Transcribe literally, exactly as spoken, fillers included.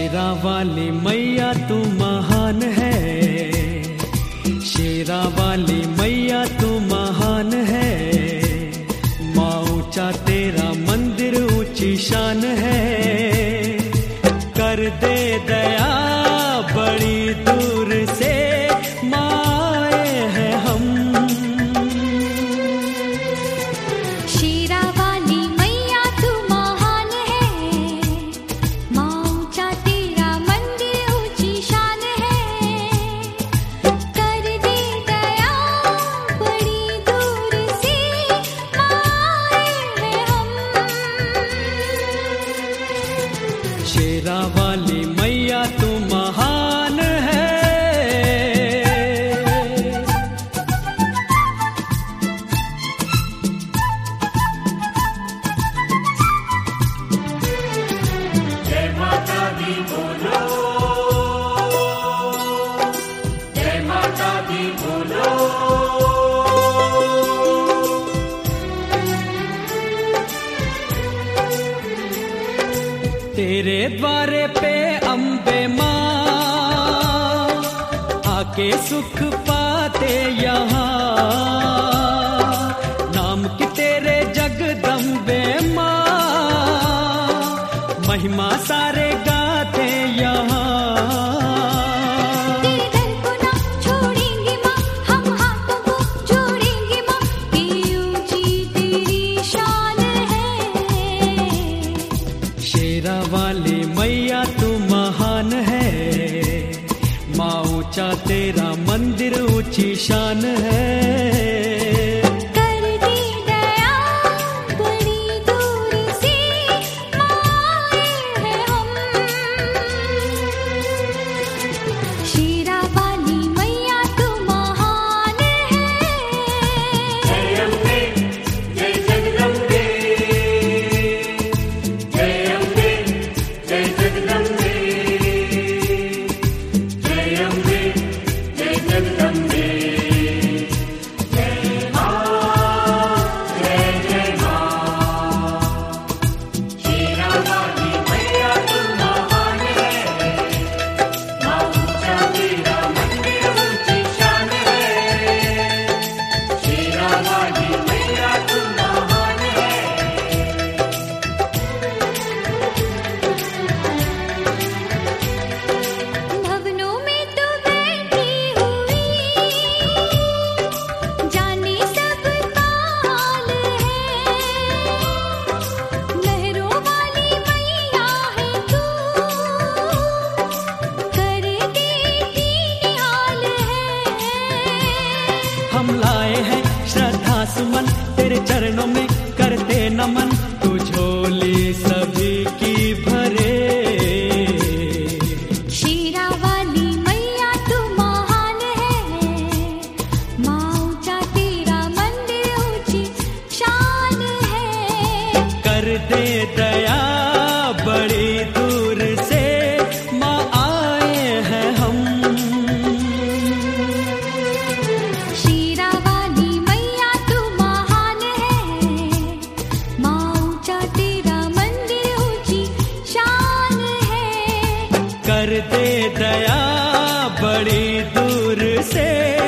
शेरा वाली मैया तू महान है, शेरा वाली मैया तू महान है। माँ ऊंचा तेरा मंदिर ऊंची शान है, कर दे दया बड़ी दूर से माँ आए हैं हम। शेरा वाली मैया तू महान है, माँ ऊंचा तेरा मंदिर ऊंची शान है, कर दे दया बड़ी दूर से माँ आए हैं हम। शेरा वाली मैया तू महान है। जय माता दी बोलो, जय माता दी बोलो। तेरे द्वारे पे अम्बे माँ आके सुख पाते यहाँ, नाम की तेरे जगदम्बे माँ महिमा सारे गाते यहाँ। तेरे दर को ना छोड़ेंगे माँ, हम हाथों को जोड़ेंगे माँ, कि ऊंची तेरी शान है। शेरा वाली मैया तू महान है, माँ ऊंचा तेरा मंदिर ऊंची शान है। कर दे दया बड़ी दूर से माँ आए हैं हम। शेरा वाली मैया तू महान है। जय अम्बे, जय जगदम्बे, जय अम्बे, जय जगदम्बे, जय अम्बे, जय जगदम्बे। जय माँ, जय जय माँ। शेरा वाली मैया तू महान है, माँ ऊंचा तेरा मंदिर ऊंची शान है। शेरा वाली मैया तू महान है। भवनों में तू बैठी हुई, जाने सबका हाल है। लहरों वाली मैया है तू, कर देती निहाल है। हम लाए हैं श्रद्धा सुमन तेरे चरणों में करते नमन, तू झोली सभी की भरे। शेरा वाली मैया तू महान है, माँ ऊंचा तेरा मंदिर ऊंची शान है। कर दे दया बड़ी दूर से माँ आए हैं हम। शेरा वाली मैया तू महान है, माँ ऊंचा तेरा मंदिर ऊंची शान है। कर दे दया बड़ी दूर से